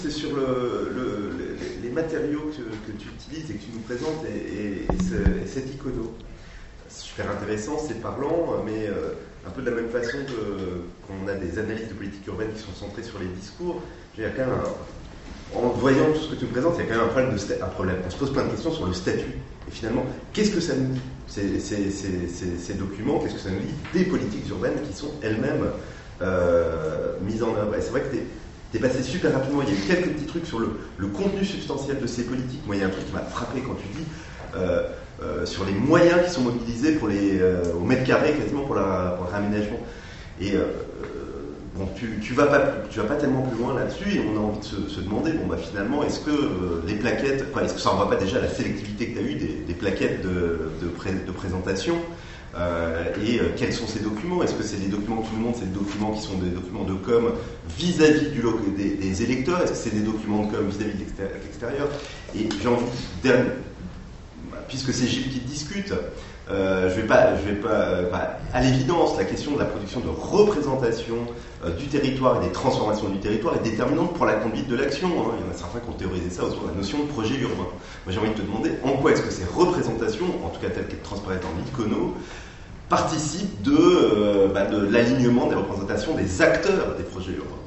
C'est sur les matériaux que tu utilises et que tu nous présentes et cet icono. C'est super intéressant, c'est parlant, mais un peu de la même façon qu'on a des analyses de politique urbaine qui sont centrées sur les discours, il y a quand même en voyant tout ce que tu me présentes, il y a quand même un problème. On se pose plein de questions sur le statut. Et finalement, qu'est-ce que ça nous dit, ces documents, qu'est-ce que ça nous dit des politiques urbaines qui sont elles-mêmes mises en œuvre. Et c'est vrai que t'es passé super rapidement, il y a eu quelques petits trucs sur le contenu substantiel de ces politiques. Moi, il y a un truc qui m'a frappé quand tu dis sur les moyens qui sont mobilisés au mètre carré quasiment pour le réaménagement. Et bon, tu vas pas tellement plus loin là-dessus, et on a envie de se demander, bon bah finalement, est-ce que les plaquettes, est-ce que ça renvoie pas déjà à la sélectivité que tu as eue des plaquettes de présentation, et quels sont ces documents? Est-ce que c'est les documents que tout le monde, c'est des documents qui sont des documents de com vis-à-vis des électeurs? Est-ce que c'est des documents de com vis-à-vis de l'extérieur? Et j'ai envie, puisque c'est Gilles qui discute, je vais pas, à l'évidence, la question de la production de représentation du territoire et des transformations du territoire est déterminante pour la conduite de l'action. Hein. Il y en a certains qui ont théorisé ça autour de la notion de projet urbain. Moi, j'ai envie de te demander en quoi est-ce que ces représentations, en tout cas telles qu'elles transparaissent dans l'icono, participent de l'alignement des représentations des acteurs des projets urbains.